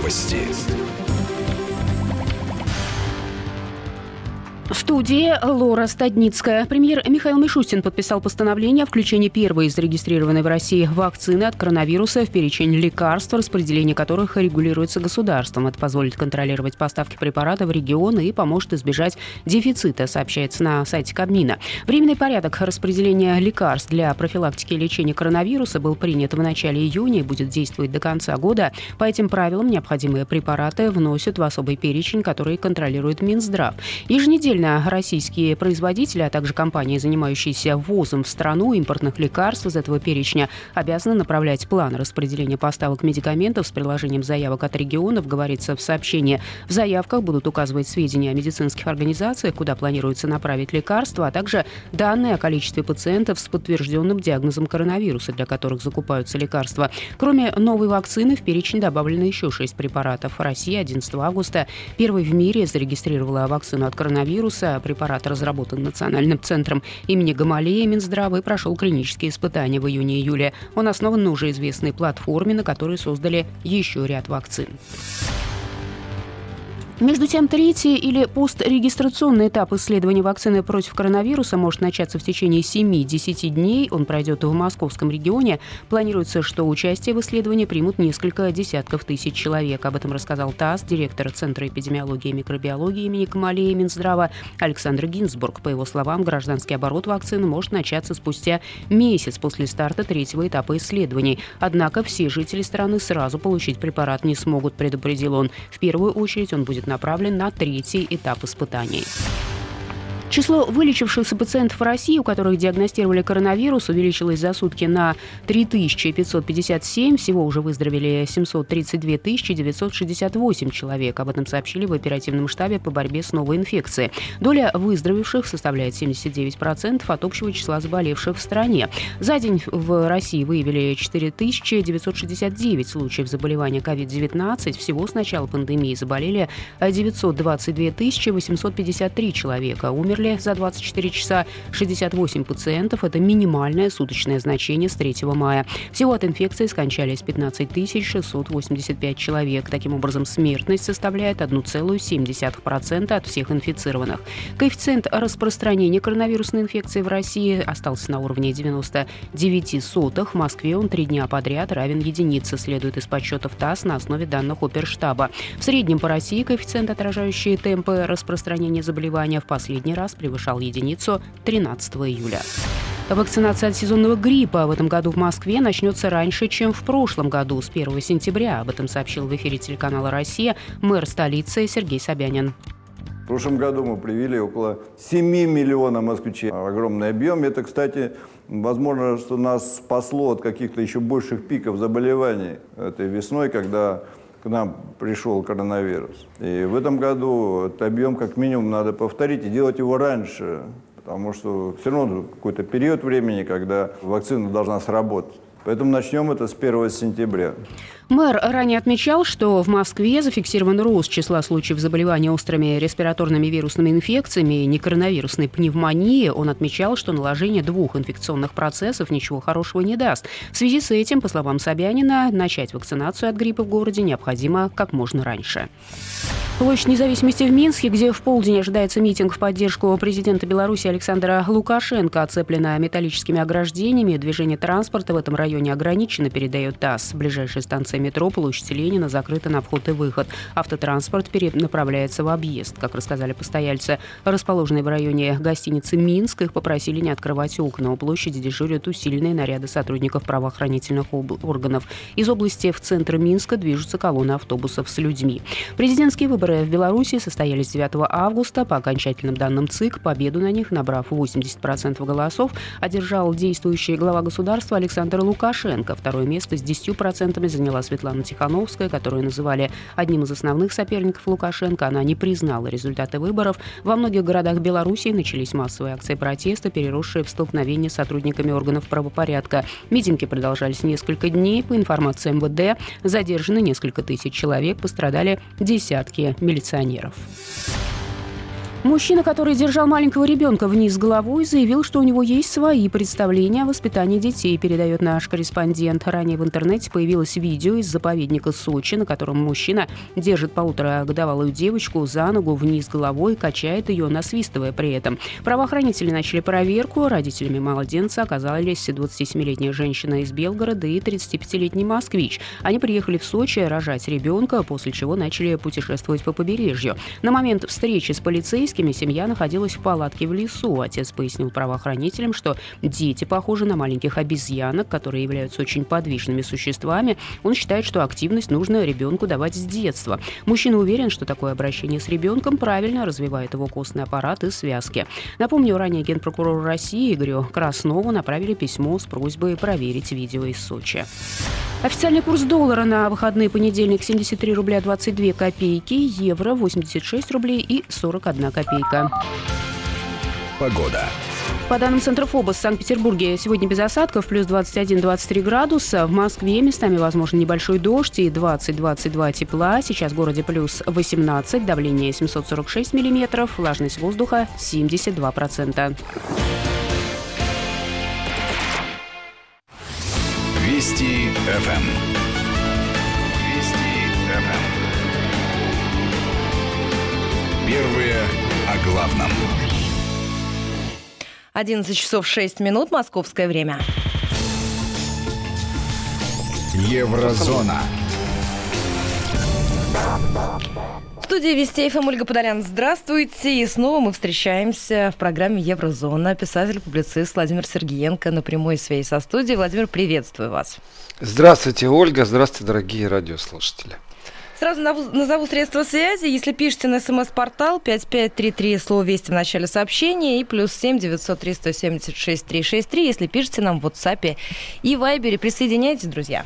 Новости. В студии Лора Стадницкая. Премьер Михаил Мишустин подписал постановление о включении первой зарегистрированной в России вакцины от коронавируса в перечень лекарств, распределение которых регулируется государством. Это позволит контролировать поставки препарата в регионы и поможет избежать дефицита, сообщается на сайте Кабмина. Временный порядок распределения лекарств для профилактики и лечения коронавируса был принят в начале июня и будет действовать до конца года. По этим правилам необходимые препараты вносят в особый перечень, который контролирует Минздрав. Еженедельно российские производители, а также компании, занимающиеся ввозом в страну импортных лекарств из этого перечня, обязаны направлять план распределения поставок медикаментов с приложением заявок от регионов, говорится в сообщении. В заявках будут указывать сведения о медицинских организациях, куда планируется направить лекарства, а также данные о количестве пациентов с подтвержденным диагнозом коронавируса, для которых закупаются лекарства. Кроме новой вакцины, в перечень добавлено еще 6 препаратов. Россия 11 августа первой в мире зарегистрировала вакцину от коронавируса. Препарат разработан Национальным центром имени Гамалея Минздрава и прошел клинические испытания в июне-июле. Он основан на уже известной платформе, на которой создали еще ряд вакцин. Между тем, третий или пострегистрационный этап исследования вакцины против коронавируса может начаться в течение 7-10 дней. Он пройдет в московском регионе. Планируется, что участие в исследовании примут несколько десятков тысяч человек. Об этом рассказал ТАСС директор Центра эпидемиологии и микробиологии имени Гамалея Минздрава Александр Гинзбург. По его словам, гражданский оборот вакцины может начаться спустя месяц после старта третьего этапа исследований. Однако все жители страны сразу получить препарат не смогут, предупредил он. В первую очередь он будет направлен на третий этап испытаний. Число вылечившихся пациентов в России, у которых диагностировали коронавирус, увеличилось за сутки на 3557. Всего уже выздоровели 732 968 человек. Об этом сообщили в оперативном штабе по борьбе с новой инфекцией. Доля выздоровевших составляет 79% от общего числа заболевших в стране. За день в России выявили 4969 случаев заболевания COVID-19. Всего с начала пандемии заболели 922 853 человека. Умерли за 24 часа 68 пациентов. Это минимальное суточное значение с 3 мая. Всего от инфекции скончались 15 685 человек. Таким образом, смертность составляет 1,7% от всех инфицированных. Коэффициент распространения коронавирусной инфекции в России остался на уровне 0,99. В Москве он 3 дня подряд равен единице, следует из подсчетов ТАСС на основе данных Оперштаба. В среднем по России коэффициент, отражающий темпы распространения заболевания, в последний раз превышал единицу 13 июля. Вакцинация от сезонного гриппа в этом году в Москве начнется раньше, чем в прошлом году, с 1 сентября. Об этом сообщил в эфире телеканала «Россия» мэр столицы Сергей Собянин. В прошлом году мы привили около 7 миллионов москвичей. Огромный объем. Это, кстати, возможно, что нас спасло от каких-то еще больших пиков заболеваний этой весной, когда к нам пришел коронавирус. И в этом году этот объем как минимум надо повторить и делать его раньше, потому что все равно какой-то период времени, когда вакцина должна сработать. Поэтому начнем это с 1 сентября. Мэр ранее отмечал, что в Москве зафиксирован рост числа случаев заболевания острыми респираторными вирусными инфекциями и некоронавирусной пневмонии. Он отмечал, что наложение 2 инфекционных процессов ничего хорошего не даст. В связи с этим, по словам Собянина, начать вакцинацию от гриппа в городе необходимо как можно раньше. Площадь Независимости в Минске, где в полдень ожидается митинг в поддержку президента Беларуси Александра Лукашенко, оцеплена металлическими ограждениями. Движение транспорта в этом районе ограничено, передает ТАСС. Ближайшая станция метро площадь Ленина закрыта на вход и выход. Автотранспорт перенаправляется в объезд. Как рассказали постояльцы, расположенные в районе гостиницы «Минск», их попросили не открывать окна. У площади дежурят усиленные наряды сотрудников правоохранительных органов. Из области в центр Минска движутся колонны автобусов с людьми. Президентские выборы в Беларуси состоялись 9 августа. По окончательным данным ЦИК, победу на них, набрав 80% голосов, одержал действующий глава государства Александр Лукашенко. Второе место с 10% заняла Светлана Тихановская, которую называли одним из основных соперников Лукашенко. Она не признала результаты выборов. Во многих городах Беларуси начались массовые акции протеста, переросшие в столкновения с сотрудниками органов правопорядка. Митинги продолжались несколько дней. По информации МВД, задержаны несколько тысяч человек, пострадали десятки милиционеров. Мужчина, который держал маленького ребенка вниз головой, заявил, что у него есть свои представления о воспитании детей, передает наш корреспондент. Ранее в интернете появилось видео из заповедника Сочи, на котором мужчина держит 1,5-годовалую девочку за ногу вниз головой и качает ее, насвистывая при этом. Правоохранители начали проверку. Родителями младенца оказались 27-летняя женщина из Белгорода и 35-летний москвич. Они приехали в Сочи рожать ребенка, после чего начали путешествовать по побережью. На момент встречи с полицейскими семья находилась в палатке в лесу. Отец пояснил правоохранителям, что дети похожи на маленьких обезьянок, которые являются очень подвижными существами. Он считает, что активность нужно ребенку давать с детства. Мужчина уверен, что такое обращение с ребенком правильно развивает его костный аппарат и связки. Напомню, ранее генпрокурору России Игорю Краснову направили письмо с просьбой проверить видео из Сочи. Официальный курс доллара на выходные понедельник 73 рубля 22 копейки, евро 86 рублей и 41 копейка. Погода. По данным Центра ФОБОС, в Санкт-Петербурге сегодня без осадков, плюс 21-23 градуса. В Москве местами возможен небольшой дождь и 20-22 тепла. Сейчас в городе плюс 18, давление 746 миллиметров, влажность воздуха 72%. Вести ФМ. Вести ФМ. Первые о главном. 11 часов 6 минут, московское время. Еврозона. В студии Вести ФМ Ольга Подолян. Здравствуйте. И снова мы встречаемся в программе «Еврозона». Писатель-публицист Владимир Сергеенко на прямой связи со студией. Владимир, приветствую вас. Здравствуйте, Ольга. Здравствуйте, дорогие радиослушатели. Сразу назову средства связи. Если пишете на СМС-портал 5533, слово «Вести» в начале сообщения, и плюс 7 903 176 363, если пишете нам в WhatsApp и Viber. Присоединяйтесь, друзья.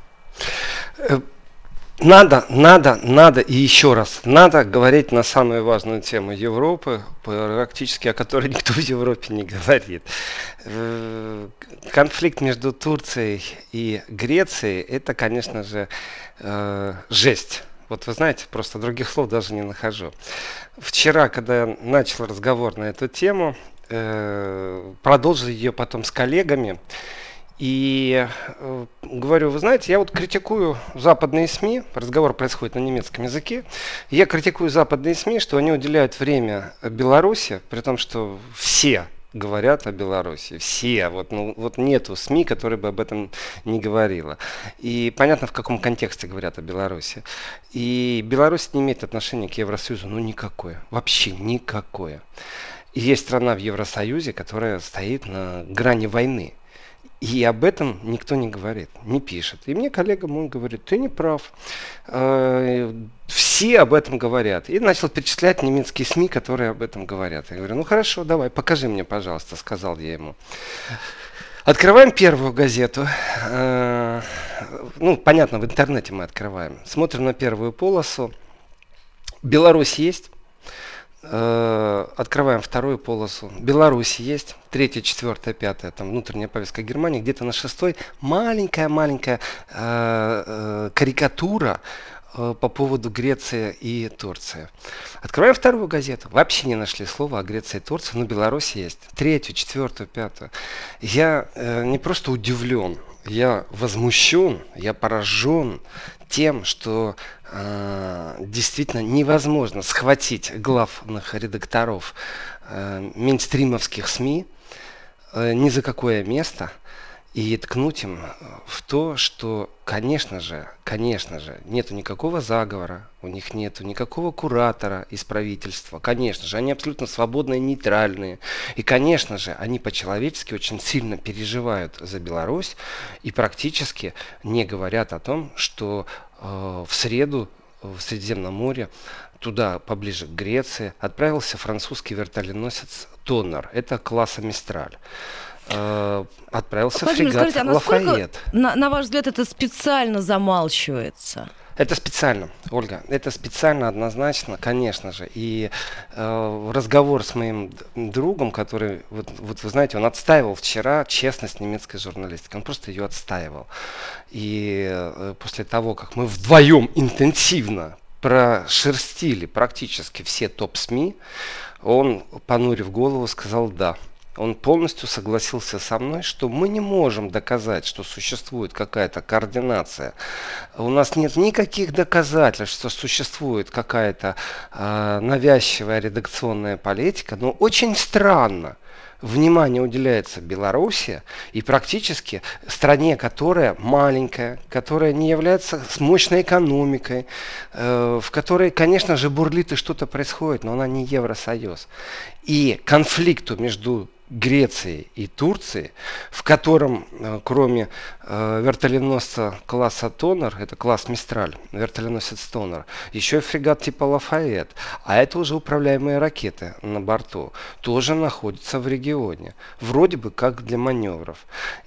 Надо и еще раз, надо говорить на самую важную тему Европы, практически о которой никто в Европе не говорит. Конфликт между Турцией и Грецией, это, конечно же, жесть. Вот вы знаете, просто других слов даже не нахожу. Вчера, когда я начал разговор на эту тему, продолжил ее потом с коллегами, и говорю, вы знаете, я вот критикую западные СМИ, разговор происходит на немецком языке, я критикую западные СМИ, что они уделяют время Беларуси, при том, что все говорят о Беларуси, все, вот нету СМИ, которые бы об этом не говорила. И понятно, в каком контексте говорят о Беларуси. И Беларусь не имеет отношения к Евросоюзу, никакое, вообще никакое. И есть страна в Евросоюзе, которая стоит на грани войны. И об этом никто не говорит, не пишет. И мне коллега мой говорит, ты не прав. Все об этом говорят. И начал перечислять немецкие СМИ, которые об этом говорят. Я говорю, ну хорошо, давай, покажи мне, пожалуйста, сказал я ему. Открываем первую газету. Понятно, в интернете мы открываем. Смотрим на первую полосу. Беларусь есть. Открываем вторую полосу. Беларусь есть. 3, 4, 5, там внутренняя повестка Германии. Где-то на 6 маленькая карикатура по поводу Греции и Турции. Открываем вторую газету. Вообще не нашли слова о Греции и Турции, но Беларусь есть. 3, 4, 5. Я не просто удивлен, я возмущен, я поражен тем, что действительно невозможно схватить главных редакторов мейнстримовских СМИ ни за какое место и ткнуть им в то, что, конечно же, нету никакого заговора, у них нету никакого куратора из правительства, конечно же, они абсолютно свободные, нейтральные, и, конечно же, они по-человечески очень сильно переживают за Беларусь и практически не говорят о том, что в среду в Средиземном море, туда, поближе к Греции, отправился французский вертолетоносец «Тоннер». Это класса «Мистраль». Отправился Владимир, фрегат скажите, а насколько, «Лафайет». на ваш взгляд, это специально замалчивается? Это специально, Ольга, это специально, однозначно, конечно же. И разговор с моим другом, который, вот вы знаете, он отстаивал вчера честность немецкой журналистики, он просто ее отстаивал. И после того, как мы вдвоем интенсивно прошерстили практически все топ-СМИ, он, понурив голову, сказал «да». Он полностью согласился со мной, что мы не можем доказать, что существует какая-то координация. У нас нет никаких доказательств, что существует какая-то навязчивая редакционная политика, но очень странно. Внимание уделяется Беларуси и практически стране, которая маленькая, которая не является с мощной экономикой, в которой, конечно же, бурлит и что-то происходит, но она не Евросоюз. И конфликту между Грецией и Турцией, в котором, кроме вертоленосца класса Тонер, это класс Мистраль, вертоленосец Тонер, еще и фрегат типа Лафайет, а это уже управляемые ракеты на борту, тоже находятся в регионе, вроде бы как для маневров.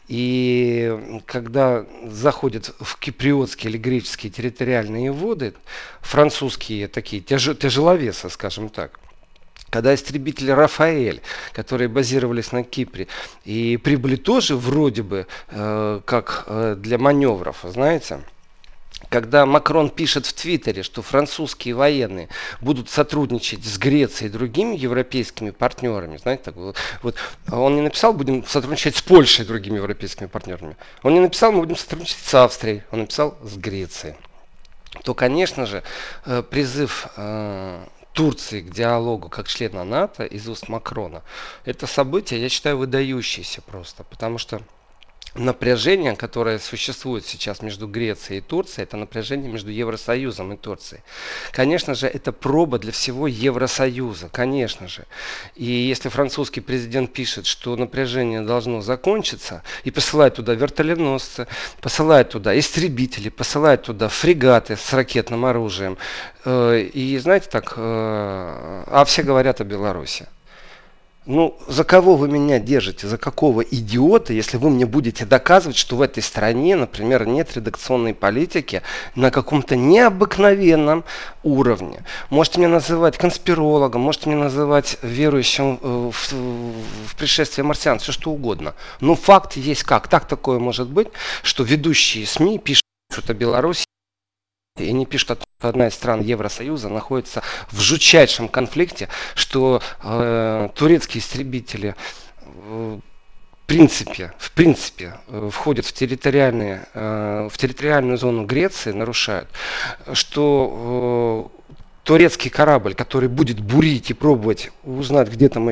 И когда заходят в киприотские или греческие территориальные воды, французские такие тяжеловесы, скажем так, когда истребители «Рафаэль», которые базировались на Кипре, и прибыли тоже вроде бы как для маневров, знаете, когда Макрон пишет в Твиттере, что французские военные будут сотрудничать с Грецией и другими европейскими партнерами, знаете, так, вот он не написал, будем сотрудничать с Польшей и другими европейскими партнерами, он не написал, мы будем сотрудничать с Австрией, он написал с Грецией, то, конечно же, призыв Турции к диалогу как члена НАТО из уст Макрона, это событие, я считаю, выдающееся просто, потому что напряжение, которое существует сейчас между Грецией и Турцией, это напряжение между Евросоюзом и Турцией. Конечно же, это проба для всего Евросоюза, конечно же. И если французский президент пишет, что напряжение должно закончиться, и посылает туда вертоленосцы, посылает туда истребители, посылает туда фрегаты с ракетным оружием, и знаете так, а все говорят о Беларуси. Ну, за кого вы меня держите? За какого идиота, если вы мне будете доказывать, что в этой стране, например, нет редакционной политики на каком-то необыкновенном уровне? Можете меня называть конспирологом, можете меня называть верующим в пришествие марсиан, все что угодно. Но факт есть как. Так такое может быть, что ведущие СМИ пишут о Беларуси, и не пишут о том, что одна из стран Евросоюза находится в жутчайшем конфликте, что турецкие истребители в принципе входят в территориальную зону Греции, нарушают, что турецкий корабль, который будет бурить и пробовать узнать, где там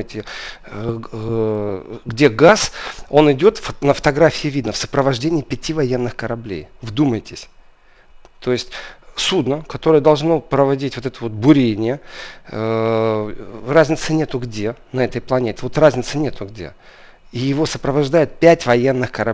где газ, он идет, на фотографии видно, в сопровождении 5 военных кораблей. Вдумайтесь. То есть судно, которое должно проводить вот это вот бурение, разницы нету где на этой планете. Вот разницы нету где. И его сопровождает 5 военных кораблей.